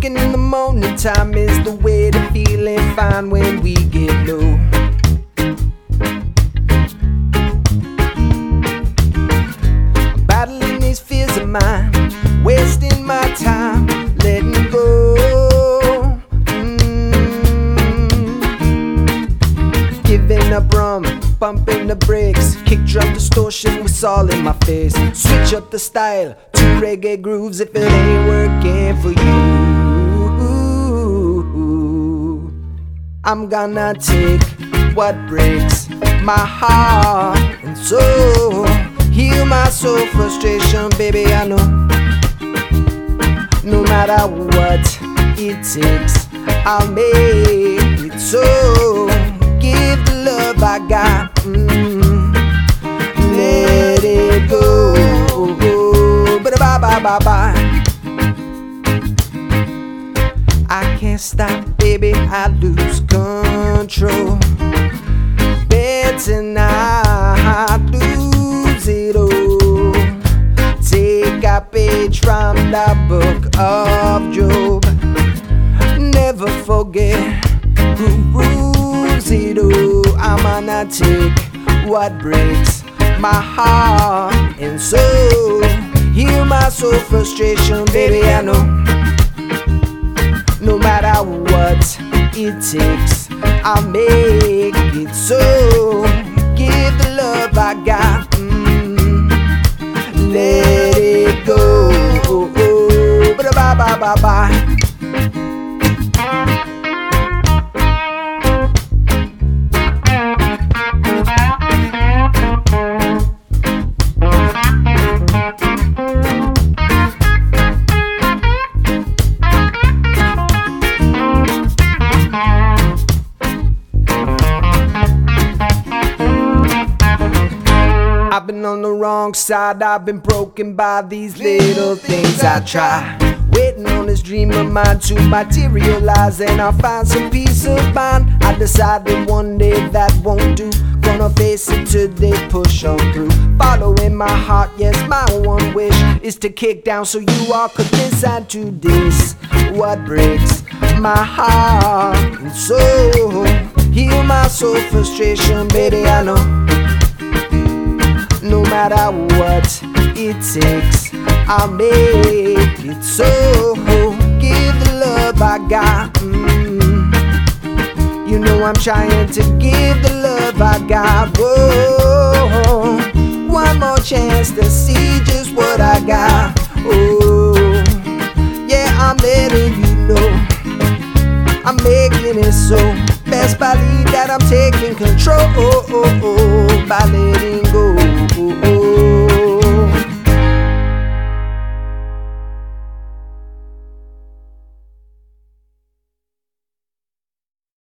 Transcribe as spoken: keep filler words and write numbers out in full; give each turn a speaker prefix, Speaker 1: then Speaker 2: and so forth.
Speaker 1: Drinking in the morning time is the way to feeling fine when we get low. I'm battling these fears of mine, wasting my time, letting go. Mm. Giving up rum, bumping the brakes, kick drum distortion was all in my face. Switch up the style to reggae grooves if it ain't working for you. I'm gonna take what breaks my heart and soul, heal my soul frustration, baby, I know. No matter what it takes, I'll make it so. Give the love I got, mm, let it go. Bye bye bye bye bye. I can't stop, baby, I lose control. Better not lose it all. Take a page from the book of Job. Never forget who rules it all. I'm gonna take what breaks my heart and soul, heal my soul frustration, baby, I know. No matter what it takes, I'll make it so. Give the love I got, mm, let it go. Bye bye bye bye bye. I've been on the wrong side, I've been broken by these little things I try. Waiting on this dream of mine to materialize, and I'll find some peace of mind. I decided one day that won't do. Gonna face it today, push on through. Following my heart, yes, my one wish is to kick down so you all could listen to this. What breaks my heart and soul, heal my soul frustration, baby, I know. No matter what it takes, I'll make it so. Give the love I got, mm. You know I'm trying to give the love I got. Whoa, one more chance to see just what I got. Oh, yeah, I'm letting you know I'm making it so. Best believe that I'm taking control by letting